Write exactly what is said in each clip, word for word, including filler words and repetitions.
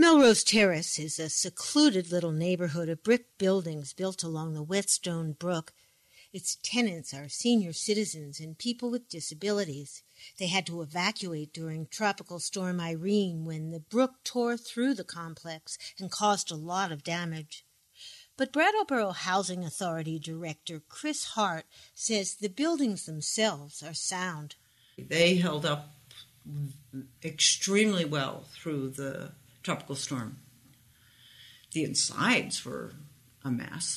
Melrose Terrace is a secluded little neighborhood of brick buildings built along the Whetstone Brook. Its tenants are senior citizens and people with disabilities. They had to evacuate during Tropical Storm Irene when the brook tore through the complex and caused a lot of damage. But Brattleboro Housing Authority Director Chris Hart says the buildings themselves are sound. They held up extremely well through the tropical storm. The insides were a mess.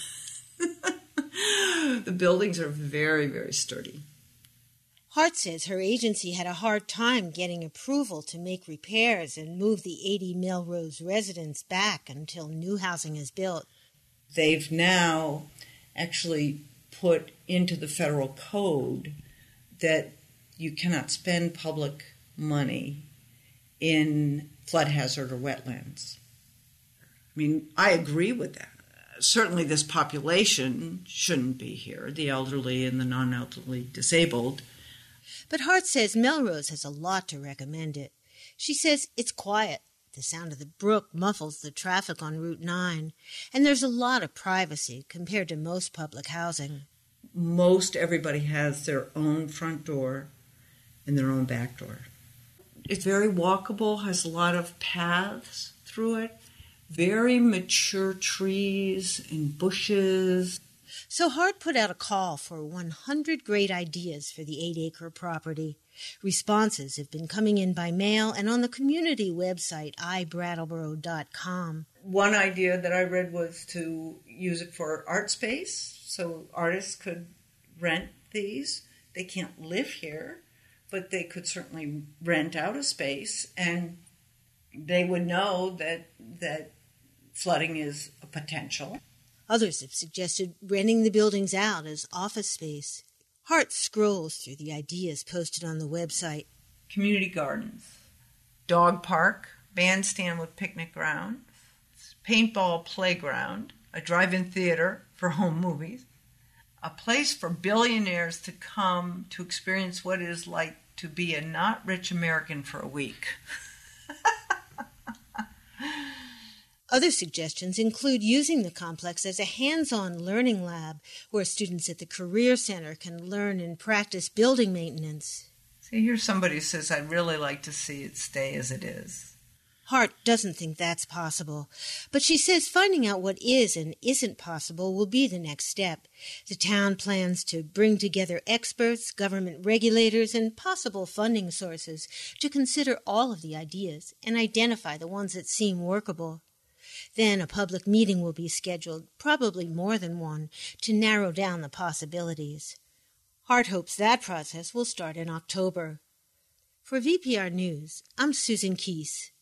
The buildings are very, very sturdy. Hart says her agency had a hard time getting approval to make repairs and move the eighty Melrose residents back until new housing is built. They've now actually put into the federal code that you cannot spend public money in flood hazard or wetlands. I mean, I agree with that. Certainly this population shouldn't be here, the elderly and the non-elderly disabled. But Hart says Melrose has a lot to recommend it. She says it's quiet. The sound of the brook muffles the traffic on Route nine, and there's a lot of privacy compared to most public housing. Most everybody has their own front door and their own back door. It's very walkable, has a lot of paths through it, very mature trees and bushes. So Hart put out a call for one hundred great ideas for the eight-acre property. Responses have been coming in by mail and on the community website, i brattleboro dot com. One idea that I read was to use it for art space, so artists could rent these. They can't live here, but they could certainly rent out a space, and they would know that that flooding is a potential. Others have suggested renting the buildings out as office space. Hart scrolls through the ideas posted on the website. Community gardens, dog park, bandstand with picnic grounds, paintball playground, a drive-in theater for home movies, a place for billionaires to come to experience what it is like to be a not rich American for a week. Other suggestions include using the complex as a hands-on learning lab where students at the Career Center can learn and practice building maintenance. See, here's somebody who says, I'd really like to see it stay as it is. Hart doesn't think that's possible, but she says finding out what is and isn't possible will be the next step. The town plans to bring together experts, government regulators, and possible funding sources to consider all of the ideas and identify the ones that seem workable. Then a public meeting will be scheduled, probably more than one, to narrow down the possibilities. Hart hopes that process will start in October. For V P R News, I'm Susan Keese.